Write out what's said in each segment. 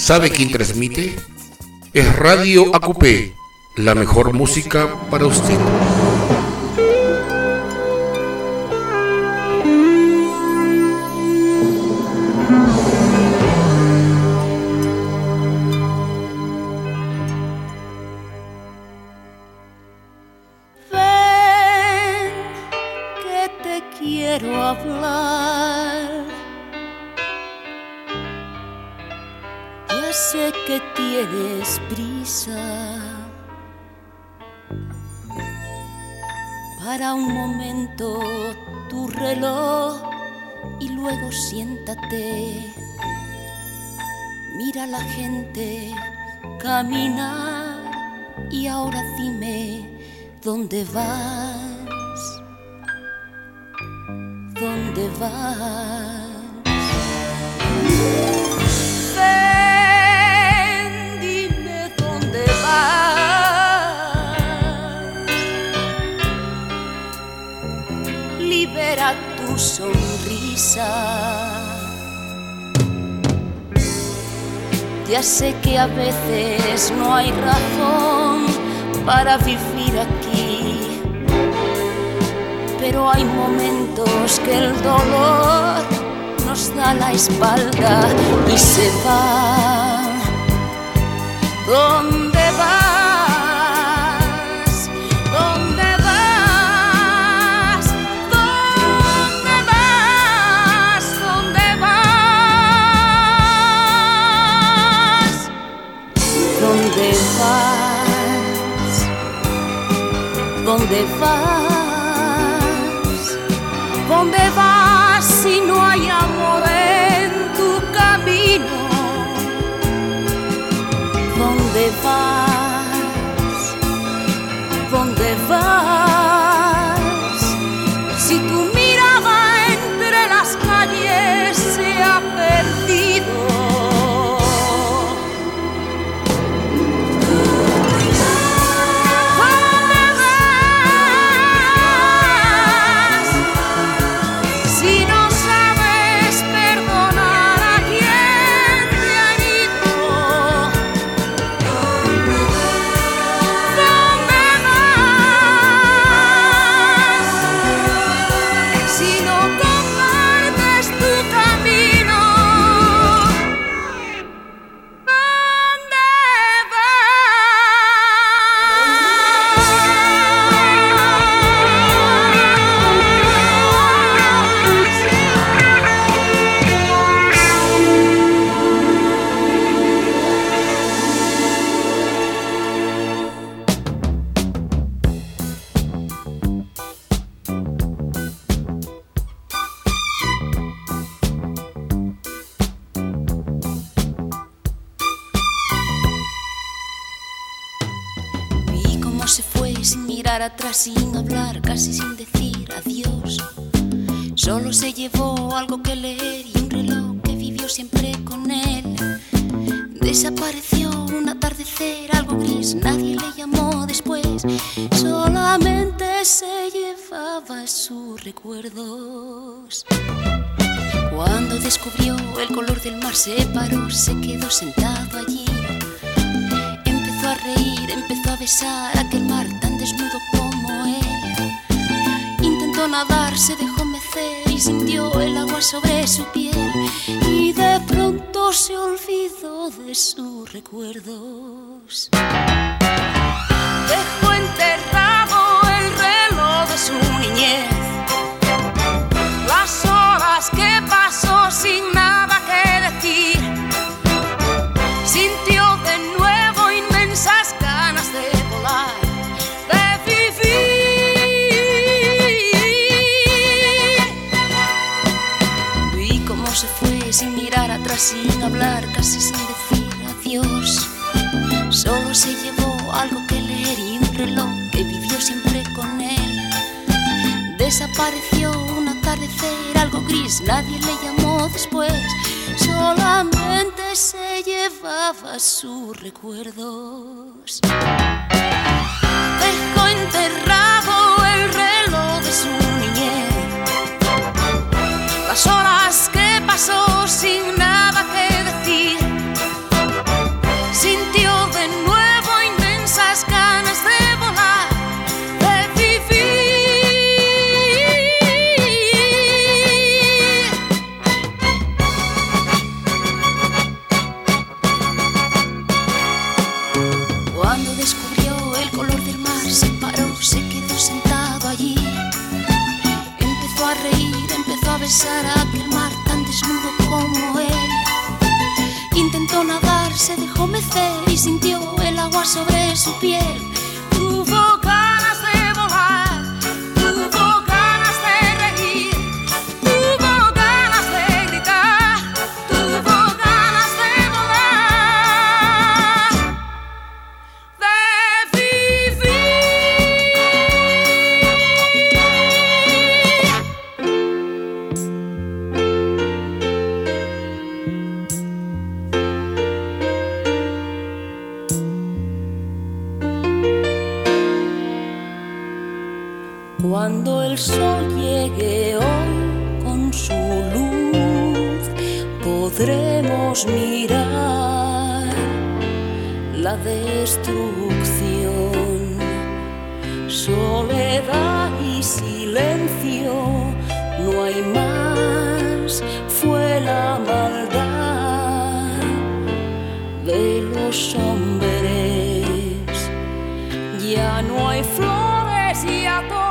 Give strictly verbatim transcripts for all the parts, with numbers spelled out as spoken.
¿Sabe quién transmite? Es Radio A Q P, la mejor música para usted. Ven, que te quiero hablar. Ya sé que tienes prisa. Para un momento tu reloj y luego siéntate. Mira a la gente caminar y ahora dime dónde vas, dónde vas. Ven, dime dónde vas. Libera tu sonrisa. Ya sé que a veces no hay razón para vivir aquí, pero hay momentos que el dolor nos da la espalda y se va. ¿Dónde vas? ¿Dónde vas? ¿Dónde vas? ¿Dónde vas? ¿Dónde vas? ¿Dónde vas? ¿Dónde vas si no hay amor en tu camino? ¿Dónde vas? ¿Dónde vas? Si tu mirada entre las calles se ha perdido. Atrás sin hablar, casi sin decir adiós. Solo se llevó algo que leer y un reloj que vivió siempre con él. Desapareció un atardecer, algo gris, nadie le llamó después. Solamente se llevaba sus recuerdos. Cuando descubrió el color del mar se paró, se quedó sentado allí. Empezó a reír, empezó a besar aquel mar tan desnudo como él. Intentó nadar, se dejó mecer y sintió el agua sobre su piel. Y de pronto se olvidó de sus recuerdos. Dejó enterrado el reloj de su niñez, las horas que pasó sin nada que decir. Sintió de nuevo inmensas ganas de volar, de vivir. Vi cómo se fue sin mirar atrás, sin hablar, casi sin decir adiós. Solo se llevó algo que leer y un reloj que vivió siempre con él. Desapareció un atardecer, algo gris, nadie le llamó después. Solamente se llevaba sus recuerdos. Dejó enterrado el reloj de su niñez, las horas que pasó sin nada que decir. sonreír, empezó a besar a aquel mar tan desnudo como él. Intentó nadar, se dejó mecer y sintió el agua sobre su piel. Tuvo ganas de volar, tuvo ganas de reír, tuvo ganas de gritar, tuvo ganas de volar, de Cuando el sol llegue hoy con su luz, podremos mirar la destrucción. Soledad y silencio, no hay más, fue la maldad de los hombres. Ya no hay flores y a todos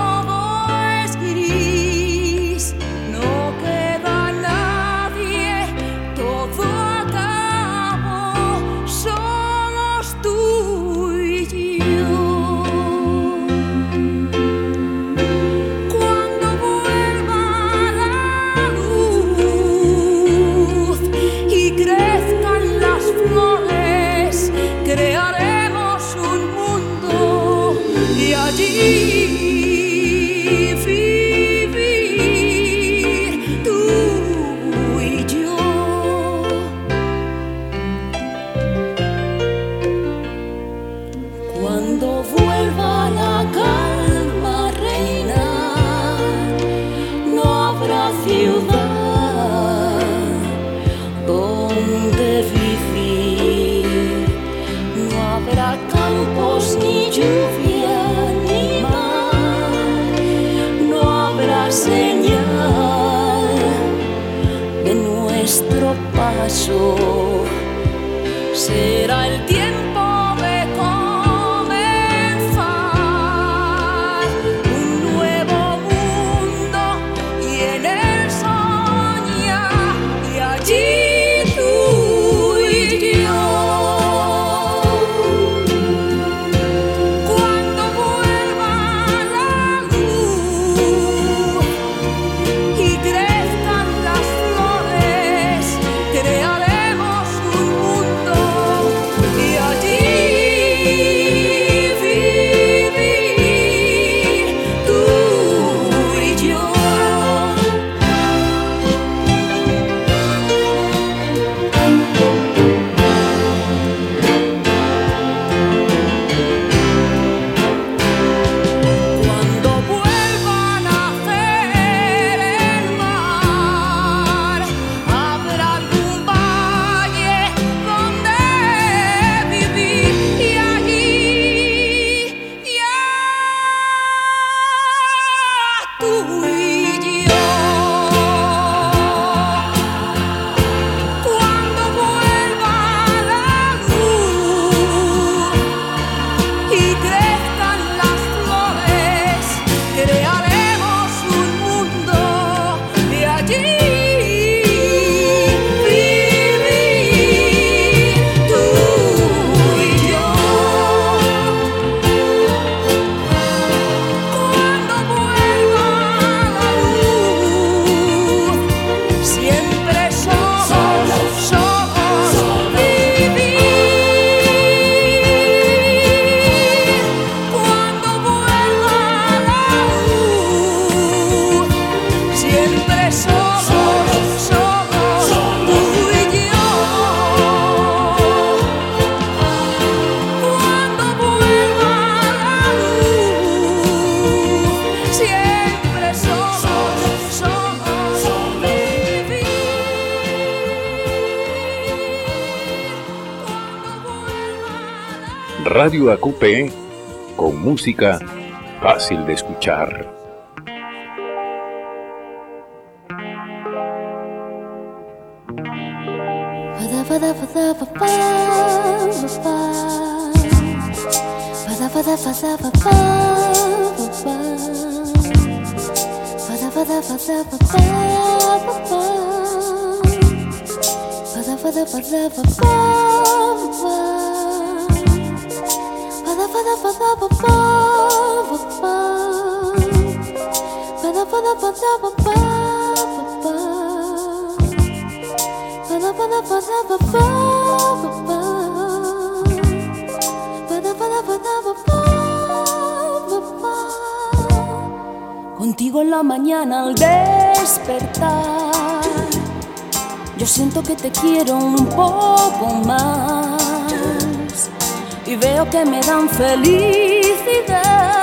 será el tiempo de comenzar un nuevo mundo y en él soñar, y allí tú y yo. Cuando vuelva la luz y crezcan las flores, crearemos un mundo y allí vivir tú y yo. Cuando vuelva a nacer el mar, habrá algún valle donde vivir y allí ya tú y yo. Cuando vuelva la luz y crezcan las flores, crearemos un mundo y allí vivir tú y yo. Cuando vuelva la luz, siempre solos, solos vivir. Cuando vuelva la luz, siempre solos, solos tú y yo. Cuando vuelva la luz, siempre solos, solos vivir. Radio A Q P, con música fácil de escuchar. Fada, fada, fada, fa, fa, fa, fa. Fada, fada, fada, fa, fa, fa, fa. Fada, Contigo en la mañana al despertar, yo siento que te quiero un poco más y veo que me dan felicidad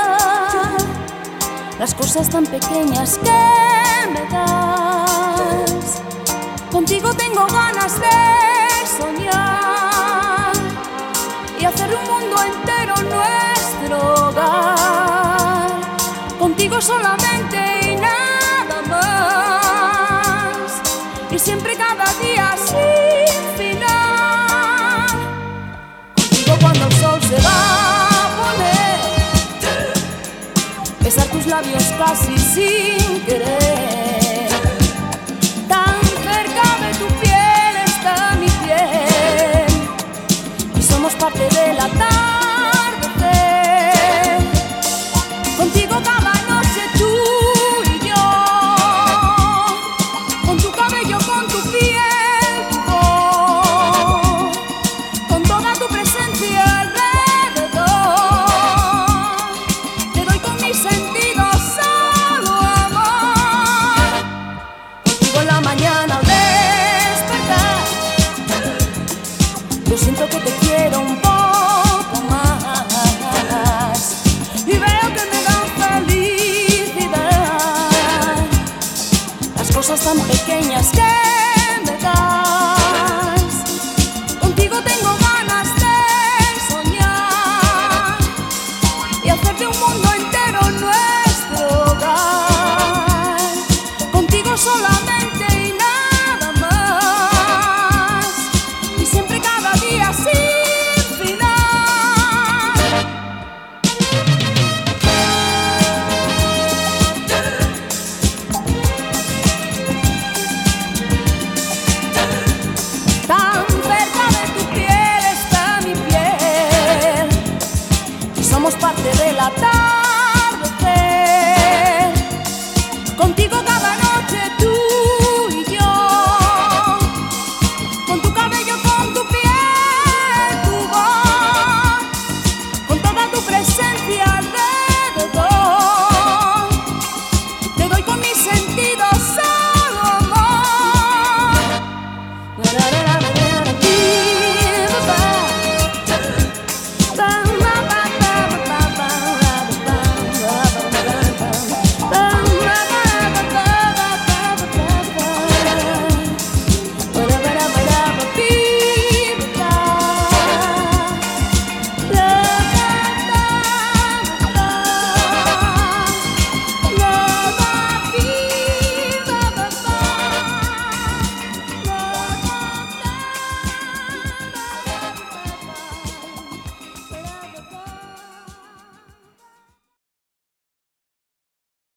las cosas tan pequeñas que me das. Contigo tengo ganas de soñar y hacer un mundo entero nuestro hogar. Contigo solamente y nada más, y siempre cada día sin final. Contigo cuando el sol se va a poner, besar tus labios casi sin querer. Tan cerca de tu piel está mi piel y somos parte de la atardecer. Contigo cada noche tú y yo, con tu cabello, con tu piel, oh, con toda tu presencia alrededor. Te doy con mis sentidos solo amor. Contigo en la mañana al despertar, yo siento que te quiero un poco más y veo que me dan felicidad las cosas tan pequeñas que me dan.